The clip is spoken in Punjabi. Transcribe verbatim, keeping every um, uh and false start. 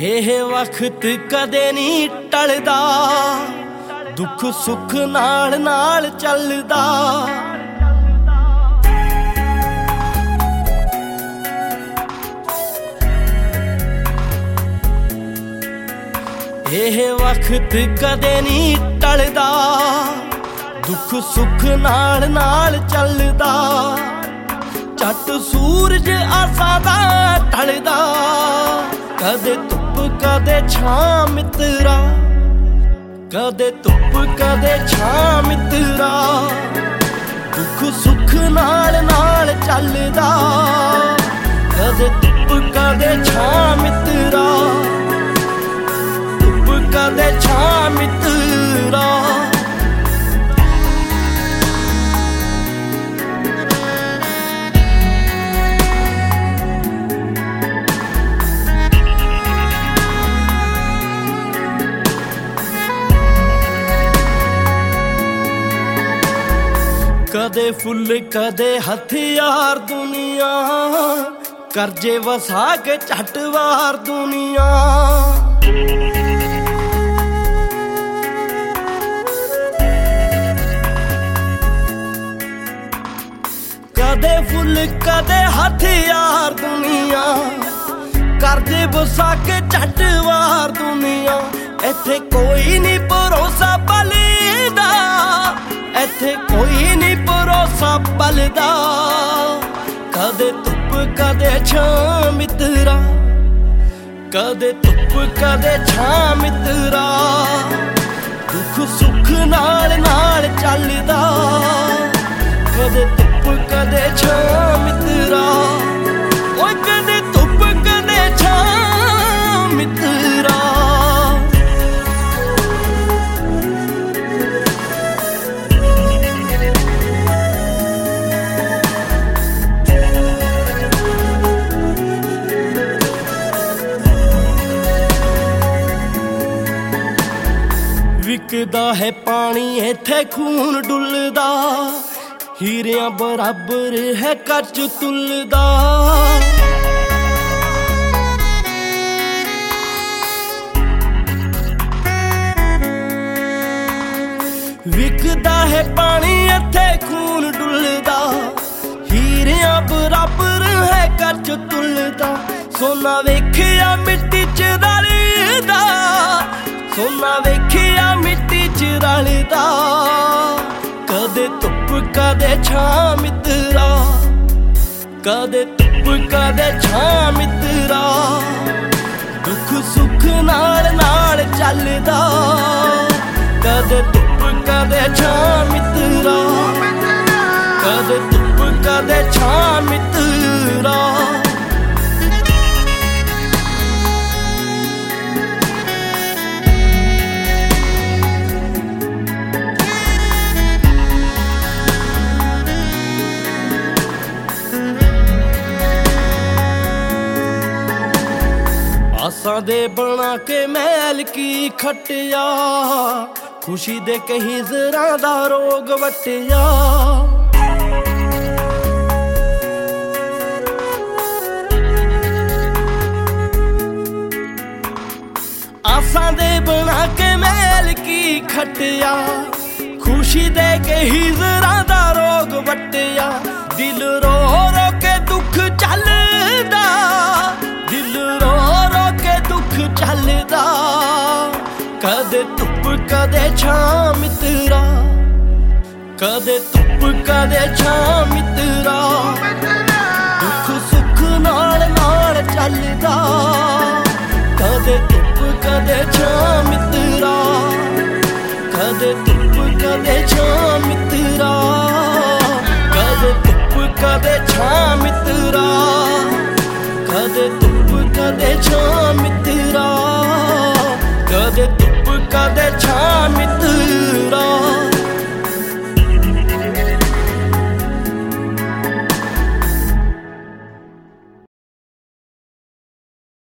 ਇਹ ਵਕਤ ਕਦੇ ਨਹੀਂ ਟਲਦਾ, ਦੁੱਖ ਸੁੱਖ ਨਾਲ ਨਾਲ ਚੱਲਦਾ। ਇਹ ਵਕਤ ਕਦੇ ਨਹੀਂ ਟਲਦਾ, ਦੁੱਖ ਸੁੱਖ ਨਾਲ ਨਾਲ ਚੱਲਦਾ। ਝੱਟ ਸੂਰਜ ਆਸਾਂ ਦਾ ਢਲਦਾ, ਕਦੇ ਧੁੱਪ ਕਦੇ ਛਾਂ ਮਿੱਤਰਾ, ਕਦੇ ਧੁੱਪ ਕਦੇ ਛਾਂ ਮਿੱਤਰਾ। ਦੁੱਖ ਸੁੱਖ ਨਾਲ ਨਾਲ ਚੱਲਦਾ, ਕਦੇ ਧੁੱਪ ਕਦੇ ਛਾਂ ਮਿੱਤਰਾ, ਧੁੱਪ ਕਦੇ ਛਾਂ ਮਿੱਤਰਾ। ਕਦੇ ਫੁੱਲ ਕਦੇ ਹਥਿਆਰ ਦੁਨੀਆ, ਕਰਜ਼ੇ ਵਸਾ ਕੇ ਝੱਟ ਵਾਰ ਦੁਨੀਆ। ਕਦੇ ਫੁੱਲ ਕਦੇ ਹਥਿਆਰ ਦੁਨੀਆ, ਕਰਜ਼ੇ ਵਸਾ ਕੇ ਝੱਟ ਵਾਰ ਦੁਨੀਆ। ਇੱਥੇ ਕੋਈ ਨਹੀਂ ਭਰੋਸਾ ਬਲਦਾ, ਇੱਥੇ ਕੋਈ ਨਹੀਂ ਭਰੋਸਾ ਬਲਦਾ। ਕਦੇ ਧੁੱਪ ਕਦੇ ਛਾਂ ਮਿੱਤਰਾ, ਕਦੇ ਧੁੱਪ ਕਦੇ ਛਾਂ ਮਿੱਤਰਾ। ਦੁੱਖ ਸੁੱਖ ਨਾਲ ਨਾਲ ਚੱਲਦਾ, ਕਦੇ ਧੁੱਪ ਕਦੇ ਛਾਂ ਮਿੱਤਰਾ। ਓਏ ਕਦੇ ਧੁੱਪ ਕਦੇ ਛਾਂ ਮਿੱਤਰਾ। ਵਿਕਦਾ ਹੈ ਪਾਣੀ ਇੱਥੇ ਖੂਨ ਡੁੱਲਦਾ, ਹੀਰਿਆਂ ਬਰਾਬਰ ਹੈ ਕੱਚ ਤੁਲਦਾ। ਵਿਕਦਾ ਹੈ ਪਾਣੀ ਇੱਥੇ ਖੂਨ ਡੁੱਲਦਾ, ਹੀਰਿਆਂ ਬਰਾਬਰ ਹੈ ਕੱਚ ਤੁਲਦਾ। ਸੋਨਾ ਵੇਖਿਆ ਮਿੱਟੀ ਚ ਰਲਦਾ, ਸੋਨਾ ਵੇਖਿਆ ਮਿੱਟੀ ਚ ਰਲਦਾ। ਕਦੇ ਧੁੱਪ ਕਦੇ ਛਾਂ ਮਿੱਤਰਾ, ਕਦੇ ਧੁੱਪ ਕਦੇ ਛਾਂ ਮਿੱਤਰਾ। ਦੁੱਖ ਸੁੱਖ ਨਾਲ ਨਾਲ ਚੱਲਦਾ, ਕਦੇ ਧੁੱਪ ਕਦੇ ਛਾਂ ਮਿੱਤਰਾ, ਕਦੇ ਧੁੱਪ ਕਦੇ ਛਾਂ ਮਿੱਤਰਾ। ਆਸਾਂ ਦੇ ਬਣਾ ਕੇ ਮਹਿਲ ਕੀ ਖੱਟਿਆ, ਖੁਸ਼ੀ ਦੇ ਕਹੀਂ ਜ਼ਰਾਂ ਦਾ ਰੋਗ ਵੱਟਿਆ। ਆਸਾਂ ਦੇ ਬਣਾ ਕੇ ਮਹਿਲ ਕੀ ਖੱਟਿਆ, ਖੁਸ਼ੀ ਦੇ ਕਹੀਂ ਜ਼ਰਾਂ ਦਾ ਰੋਗ ਵੱਟਿਆ। ਦਿਲ ਰੋ ਰੋ ਕੇ ਦੁੱਖ ਚੱਲਦਾ, ਦਿਲ ਰੋ ਰੋ ਕੇ ਦੁੱਖ ਚੱਲਦਾ। ਕਦੇ ਧੁੱਪ ਕਦੇ ਛਾਂ ਮਿੱਤਰਾ, ਕਦੇ ਧੁੱਪ ਕਦੇ ਛਾਂ ਮਿੱਤਰਾ। ਦੁੱਖ ਸੁੱਖ ਨਾਲ ਨਾਲ ਚੱਲਦਾ, ਕਦੇ ਧੁੱਪ ਕਦੇ ਛਾਂ ਮਿੱਤਰਾ, ਕਦੇ ਧੁੱਪ ਕਦੇ ਛਾਂ ਮਿੱਤਰਾ। ਕਦੇ ਧੁੱਪ ਕਦੇ ਛਾਂ ਮਿੱਤਰਾ, ਕਦੇ ਧੁੱਪ ਕਦੇ ਛਾਂ ਮਿੱਤਰਾ, ਕਦੇ ਧੁੱਪ ਕਦੇ ਛਾਂ ਮਿੱਤਰਾ।